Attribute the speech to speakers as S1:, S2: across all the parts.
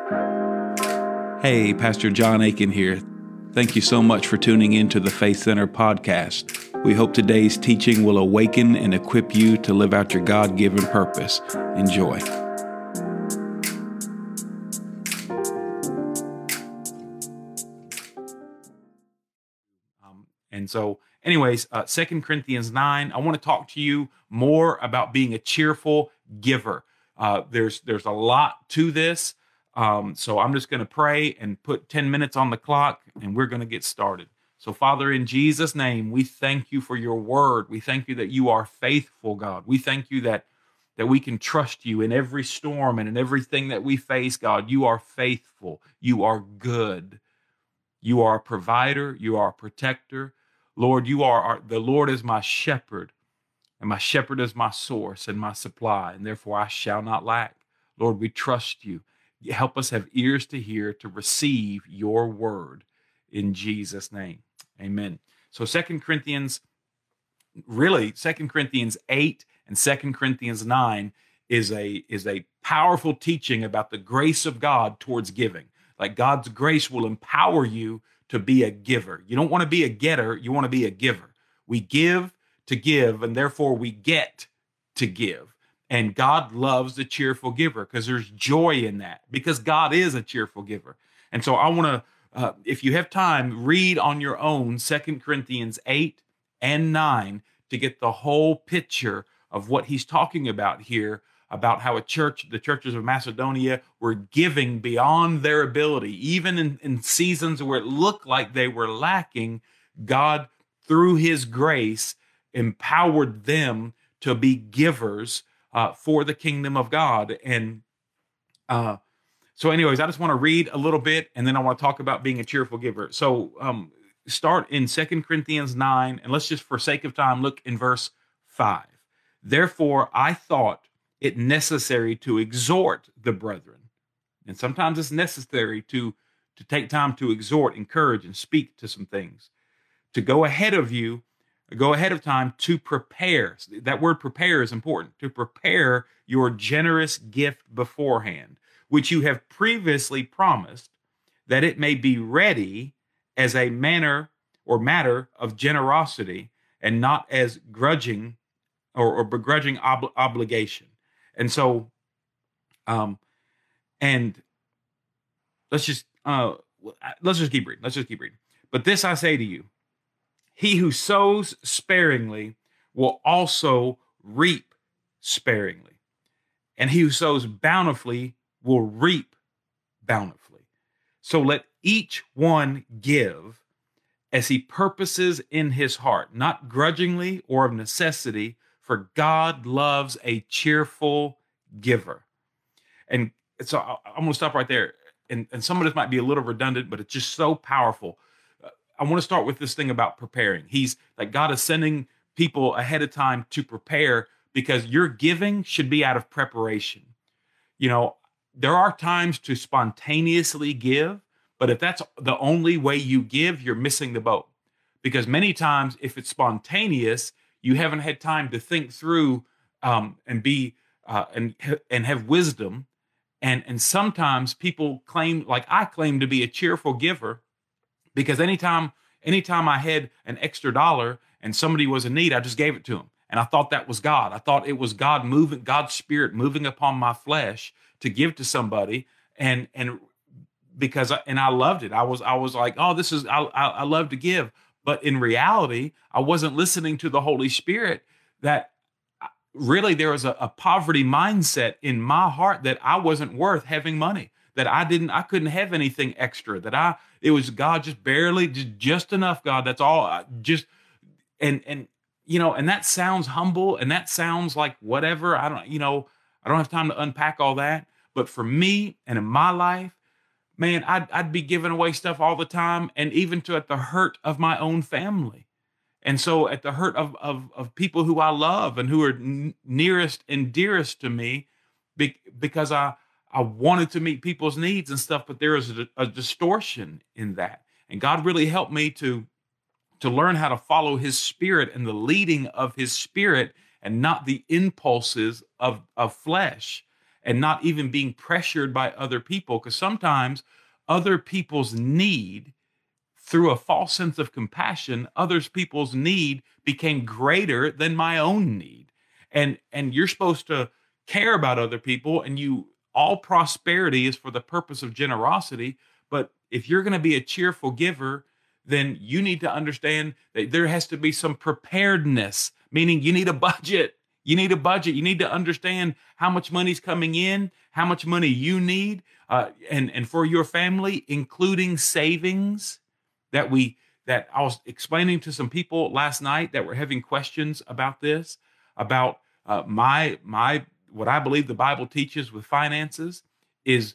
S1: Hey, Pastor John Aiken here. Thank you so much for tuning in to the Faith Center podcast. We hope today's teaching will awaken and equip you to live out your God-given purpose. Enjoy. Anyways, 2 Corinthians 9, I want to talk to you more about being a cheerful giver. There's a lot to this. So I'm just going to pray and put 10 minutes on the clock, and we're going to get started. So Father, in Jesus' name, we thank you for your word. We thank you that you are faithful, God. We thank you that we can trust you in every storm and in everything that we face, God. You are faithful. You are good. You are a provider. You are a protector. Lord, the Lord is my shepherd, and my shepherd is my source and my supply, and therefore I shall not lack. Lord, we trust you. Help us have ears to hear, to receive your word in Jesus' name. Amen. So 2 Corinthians 8 and 2 Corinthians 9 is a powerful teaching about the grace of God towards giving. Like God's grace will empower you to be a giver. You don't want to be a getter, you want to be a giver. We give to give, and therefore we get to give. And God loves the cheerful giver because there's joy in that, because God is a cheerful giver. And so I want to, if you have time, read on your own 2 Corinthians 8 and 9 to get the whole picture of what he's talking about here, about how the churches of Macedonia were giving beyond their ability. Even in seasons where it looked like they were lacking, God, through his grace, empowered them to be givers for the kingdom of God. And so anyways, I just want to read a little bit, and then I want to talk about being a cheerful giver. So start in 2 Corinthians 9, and let's just, for sake of time, look in verse 5. Therefore, I thought it necessary to exhort the brethren. And sometimes it's necessary to take time to exhort, encourage, and speak to some things. To go ahead of time to prepare. That word prepare is important. To prepare your generous gift beforehand, which you have previously promised, that it may be ready as a matter of generosity, and not as grudging or begrudging obligation. And so, and let's just keep reading. But this I say to you, he who sows sparingly will also reap sparingly, and he who sows bountifully will reap bountifully. So let each one give as he purposes in his heart, not grudgingly or of necessity, for God loves a cheerful giver. And so I'm going to stop right there. And some of this might be a little redundant, but it's just so powerful. I want to start with this thing about preparing. God is sending people ahead of time to prepare, because your giving should be out of preparation. You know, there are times to spontaneously give, but if that's the only way you give, you're missing the boat. Because many times, if it's spontaneous, you haven't had time to think through and have wisdom. And sometimes people claim, like I claim, to be a cheerful giver, because anytime I had an extra $1 and somebody was in need, I just gave it to them. And I thought that was God. I thought it was God moving, God's spirit moving upon my flesh to give to somebody. And I loved it. I was like, oh, I love to give. But in reality, I wasn't listening to the Holy Spirit. That really there was a poverty mindset in my heart, that I wasn't worth having money, that I couldn't have anything extra, it was God, just barely, just enough, God. That's all. And that sounds humble, and that sounds like whatever. I don't have time to unpack all that. But for me and in my life, man, I'd be giving away stuff all the time, and even at the hurt of my own family. And so at the hurt of people who I love and who are nearest and dearest to me, because I wanted to meet people's needs and stuff, but there is a distortion in that. And God really helped me to learn how to follow his spirit and the leading of his spirit, and not the impulses of flesh. and not even being pressured by other people. Because sometimes other people's need, through a false sense of compassion, others people's need became greater than my own need. And you're supposed to care about other people, and all prosperity is for the purpose of generosity. But if you're going to be a cheerful giver, then you need to understand that there has to be some preparedness, meaning you need a budget. You need a budget. You need to understand how much money's coming in, how much money you need, and for your family, including savings that I was explaining to some people last night that were having questions about this, about my what I believe the Bible teaches with finances is,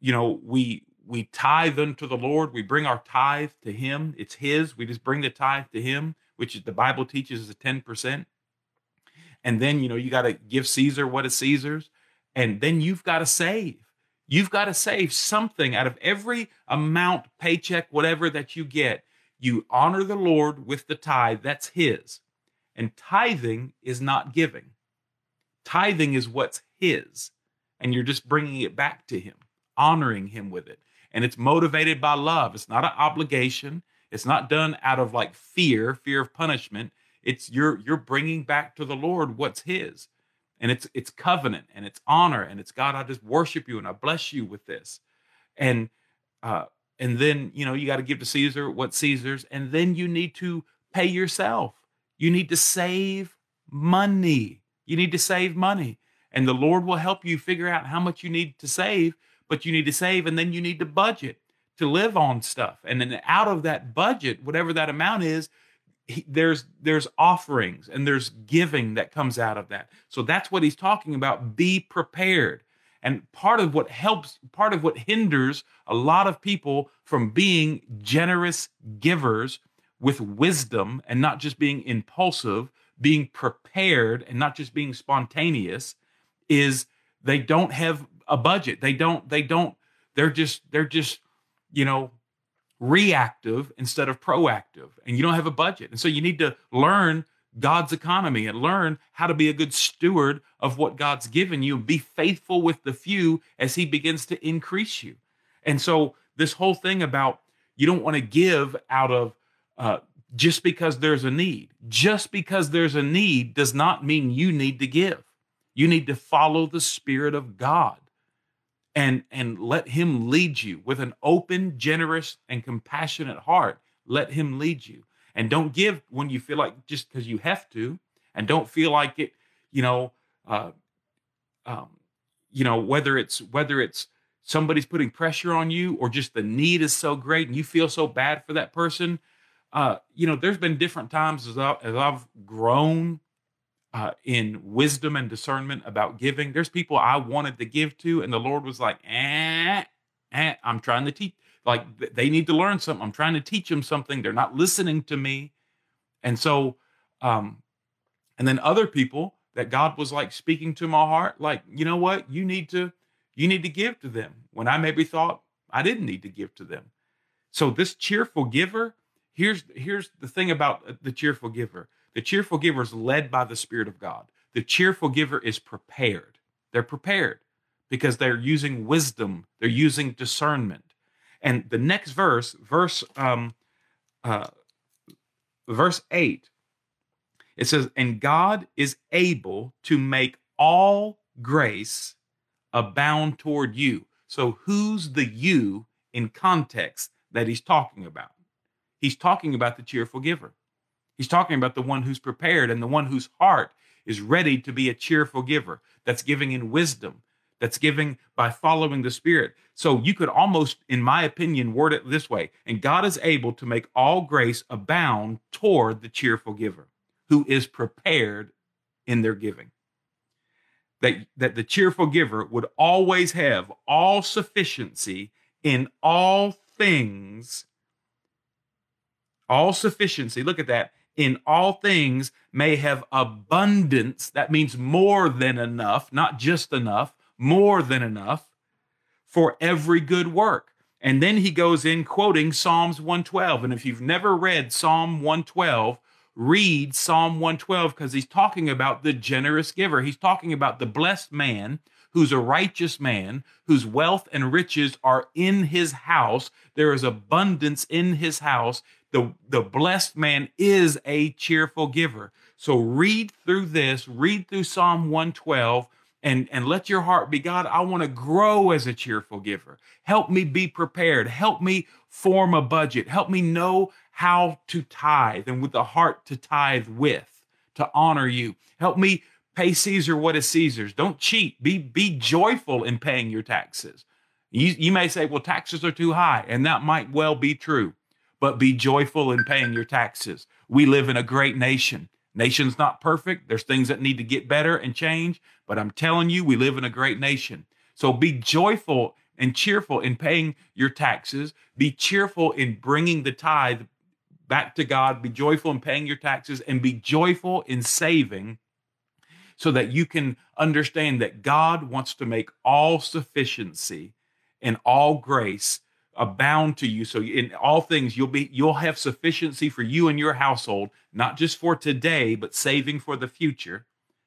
S1: we tithe unto the Lord. We bring our tithe to Him. It's His. We just bring the tithe to Him, which the Bible teaches is 10%. And then, you got to give Caesar what is Caesar's. And then you've got to save. You've got to save something out of every amount, paycheck, whatever that you get. You honor the Lord with the tithe. That's His. And tithing is not giving. Tithing is what's His. And you're just bringing it back to Him, honoring Him with it. And it's motivated by love. It's not an obligation. It's not done out of like fear of punishment. It's you're bringing back to the Lord what's His. And it's covenant, and it's honor, and it's, God, I just worship you and I bless you with this. And then, you got to give to Caesar what's Caesar's, and then you need to pay yourself. You need to save money. You need to save money. And the Lord will help you figure out how much you need to save, but you need to save, and then you need to budget to live on stuff. And then out of that budget, whatever that amount is, there's offerings and there's giving that comes out of that. So that's what he's talking about. Be prepared. And part of what hinders a lot of people from being generous givers with wisdom and not just being impulsive, being prepared and not just being spontaneous, is they don't have a budget. They're just, reactive instead of proactive, and you don't have a budget. And so you need to learn God's economy and learn how to be a good steward of what God's given you. Be faithful with the few as He begins to increase you. And so this whole thing about you don't want to give out of just because there's a need. Just because there's a need does not mean you need to give. You need to follow the Spirit of God and let Him lead you with an open, generous, and compassionate heart. Let Him lead you. And don't give when you feel like just because you have to, and don't feel like it, whether it's somebody's putting pressure on you or just the need is so great and you feel so bad for that person. There's been different times as I've grown in wisdom and discernment about giving. There's people I wanted to give to, and the Lord was like, I'm trying to teach. Like, they need to learn something. I'm trying to teach them something. They're not listening to me. And so, and then other people that God was like speaking to my heart, like, you know what? You need to give to them when I maybe thought I didn't need to give to them. So this cheerful giver, here's the thing about the cheerful giver. The cheerful giver is led by the Spirit of God. The cheerful giver is prepared. They're prepared because they're using wisdom. They're using discernment. And the next verse 8, it says, and God is able to make all grace abound toward you. So who's the you in context that he's talking about? He's talking about the cheerful giver. He's talking about the one who's prepared and the one whose heart is ready to be a cheerful giver, that's giving in wisdom, that's giving by following the Spirit. So you could almost, in my opinion, word it this way: and God is able to make all grace abound toward the cheerful giver who is prepared in their giving. That the cheerful giver would always have all sufficiency in all things. All sufficiency, look at that. In all things may have abundance. That means more than enough, not just enough, more than enough for every good work. And then he goes in quoting Psalms 112. And if you've never read Psalm 112, read Psalm 112, because he's talking about the generous giver. He's talking about the blessed man who's a righteous man, whose wealth and riches are in his house. There is abundance in his house. The blessed man is a cheerful giver. So read through this, read through Psalm 112, and let your heart be, God, I want to grow as a cheerful giver. Help me be prepared. Help me form a budget. Help me know how to tithe and with the heart to tithe with, to honor you. Help me pay Caesar what is Caesar's. Don't cheat. Be joyful in paying your taxes. You may say, well, taxes are too high, and that might well be true, but be joyful in paying your taxes. We live in a great nation. Nation's not perfect. There's things that need to get better and change, but I'm telling you, we live in a great nation. So be joyful and cheerful in paying your taxes. Be cheerful in bringing the tithe back to God. Be joyful in paying your taxes, and be joyful in saving, so that you can understand that God wants to make all sufficiency and all grace abound to you. So in all things, you'll have sufficiency for you and your household, not just for today, but saving for the future.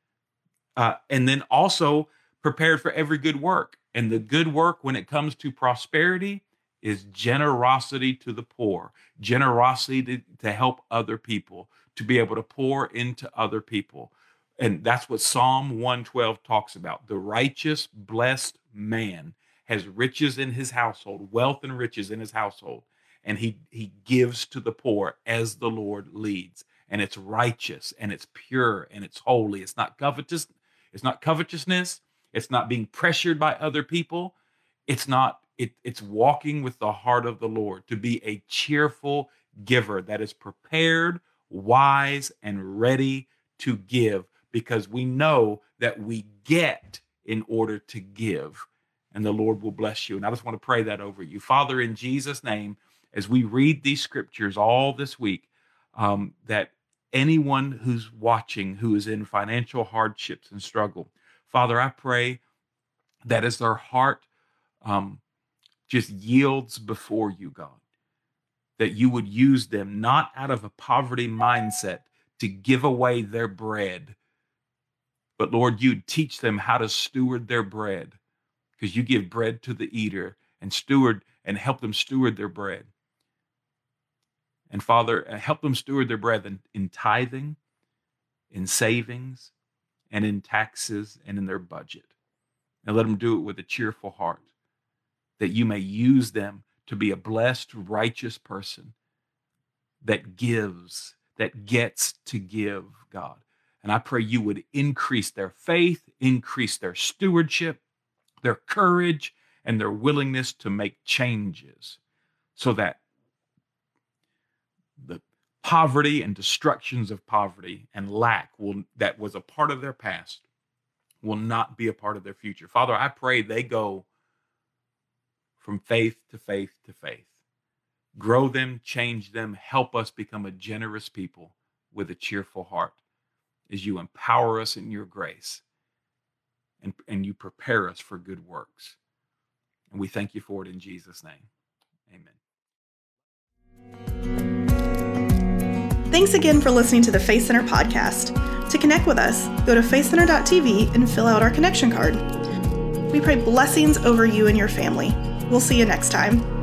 S1: And then also prepared for every good work. And the good work when it comes to prosperity is generosity to the poor, generosity to help other people, to be able to pour into other people. And that's what Psalm 112 talks about. The righteous, blessed man has riches in his household, wealth and riches in his household, and he gives to the poor as the Lord leads. And it's righteous, and it's pure, and it's holy. It's not covetous. It's not covetousness. It's not being pressured by other people. It's walking with the heart of the Lord, to be a cheerful giver that is prepared, wise, and ready to give, because we know that we get in order to give. And the Lord will bless you. And I just want to pray that over you. Father, in Jesus' name, as we read these scriptures all this week, that anyone who's watching who is in financial hardships and struggle, Father, I pray that as their heart just yields before you, God, that you would use them not out of a poverty mindset to give away their bread, but Lord, you'd teach them how to steward their bread, because you give bread to the eater, and help them steward their bread. And Father, help them steward their bread in tithing, in savings, and in taxes, and in their budget. And let them do it with a cheerful heart, that you may use them to be a blessed, righteous person that gives, that gets to give, God. And I pray you would increase their faith, increase their stewardship, their courage, and their willingness to make changes, so that the poverty and destructions of poverty and lack that was a part of their past will not be a part of their future. Father, I pray they go from faith to faith to faith. Grow them, change them, help us become a generous people with a cheerful heart as you empower us in your grace. And you prepare us for good works. And we thank you for it in Jesus' name. Amen.
S2: Thanks again for listening to the Faith Center podcast. To connect with us, go to faithcenter.tv and fill out our connection card. We pray blessings over you and your family. We'll see you next time.